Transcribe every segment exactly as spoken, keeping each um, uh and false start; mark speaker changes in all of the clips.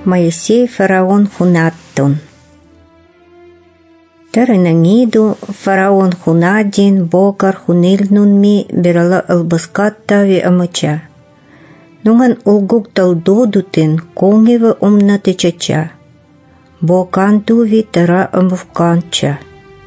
Speaker 1: Моисей фараон хунаттун. Тарынаңиду фараон хунадин бокар хунилнунми бирала албаскаттави амача. Нунган улгук талдодутин конгева умна течача. Бокантуви тара амвканча.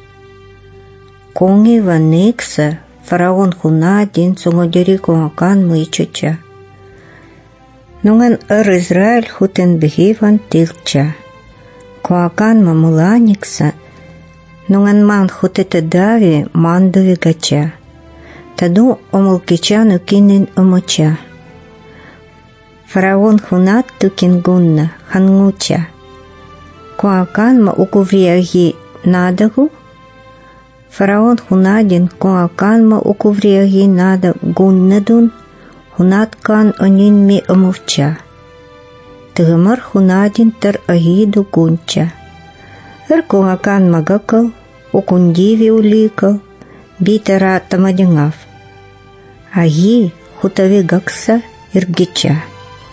Speaker 1: Конгева некса фараон хунадин сунгодери конгакан мычача. Нунган ыр Израиль хутен бегиван тилча. Коакан мамуланикса, нунган ман хутета дави мандуви гача. Таду омулкичану кинин омоча. Фараон хунат тукин гунна хангуча. Коакан ма укувриаги надагу. Фараон хунадин коакан ма укувриаги нада гуннадун. Хунаткан онин ми омовча. Тыгымар хунадин тар агиду гунча. Эр коакан магакал, укундиви уликал, битара тамадингав. Аги хутави гакса иргича.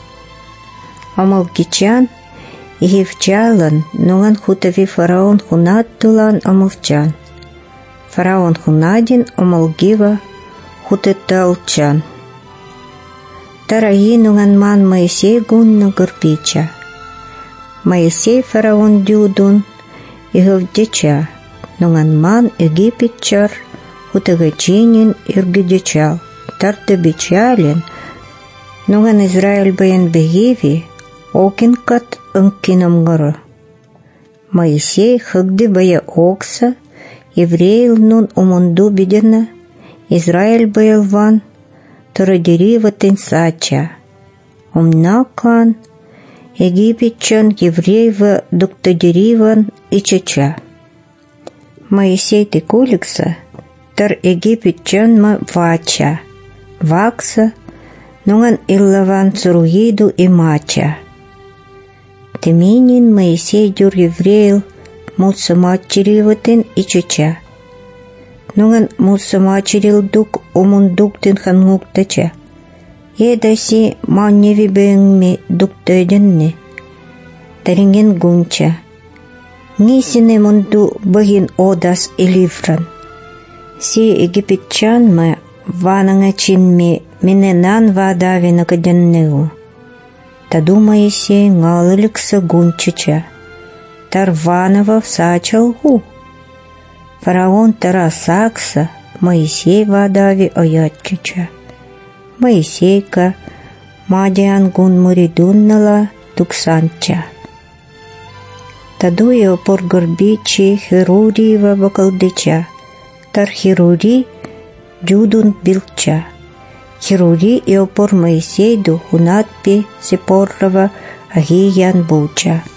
Speaker 1: Омолгичан игивчалан нуган хутави фараон хунат тулан омовчан. Фараон хунадин омолгива хутеталчан. Тараги нуган ман Моисей гунна гурпича. Моисей фараон дюдун иговдича. Нуган ман Египетчар хутагачинин иргидичал. Тартабичалин нуган Израиль баян бегиви окинкат ынкинамгара. Моисей хыгди бая окса еврейл нун умунду бидена Израиль баялван Тарадерива тенсача. Умнакан Египетчан евреева дуктадериван ичача. Моисей текуликса тар Египетчан ма вача. Вакса нуган иллаван цуругиду и мача. Теминин Моисей дюр еврейл мусамачириватен ичача. Нуган мусамачирил дук умундуктен хангуктача. Едаси манневи бэнгми дуктайденне. Таринген гунча. Нисине мунду багин одас иливран. Си египетчан ма ванангачинми миненан вадави накаденнегу. Таду Моисей нгалыликса гунчача. Тарванова всачалгу. Фараон тара сакса, Моисей вадави оятчача. Моисейка мадиан гун муридуннала туксанча. Таду я опор горбичи хирурива бакалдича. Тар хирури джудун билча. Хирури и опор Моисейду хунатпи сипоррава агиян буча.